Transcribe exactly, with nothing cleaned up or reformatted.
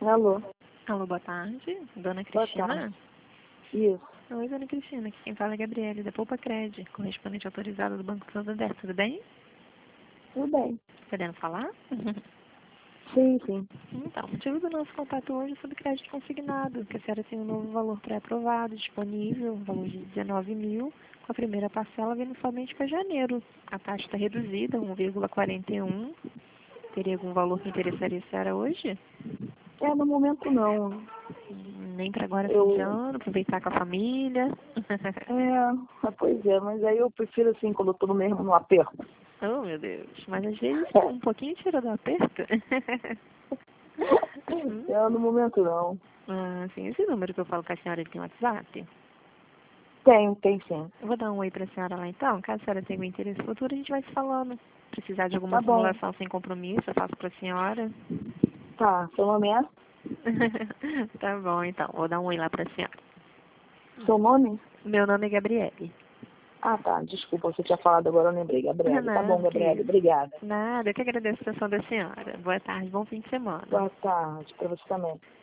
Alô? Alô, boa tarde. Dona Boa Cristina? tarde. Isso. Oi, Dona Cristina. Aqui quem fala é Gabriele, da Poupa Cred, correspondente autorizado do Banco Santander. Tudo bem? Tudo bem. Podendo falar? Sim, sim. Então, o motivo do nosso contato hoje é sobre crédito consignado, que a senhora tem um novo valor pré-aprovado, disponível, um valor de dezenove mil, com a primeira parcela vindo somente para janeiro. A taxa está reduzida, um vírgula quarenta e um. Teria algum valor que interessaria a senhora hoje? É, no momento não. Hum, Nem para agora, fim de Eu. ano, aproveitar com a família. É, pois é, mas aí eu prefiro assim quando eu tô no mesmo no aperto. Oh, meu Deus. Mas às vezes É, um pouquinho tira do aperto. Hum? é, no momento não. Ah, sim. Esse número que eu falo com a senhora, ele tem WhatsApp? Tem, tem sim. Eu vou dar um oi pra senhora lá então. Caso a senhora tenha um interesse futuro, a gente vai se falando. Precisar de alguma Tá bom. simulação sem compromisso, eu faço pra senhora. Tá, seu nome é? Tá bom, então. Vou dar um oi lá pra senhora. Seu nome? Meu nome é Gabriele. Ah, tá. Desculpa, você tinha falado agora, eu lembrei. Gabriele. Tá bom, Nada, que Gabriele. isso. Obrigada. Nada, eu que agradeço a atenção da senhora. Boa tarde, bom fim de semana. Boa tarde pra você também.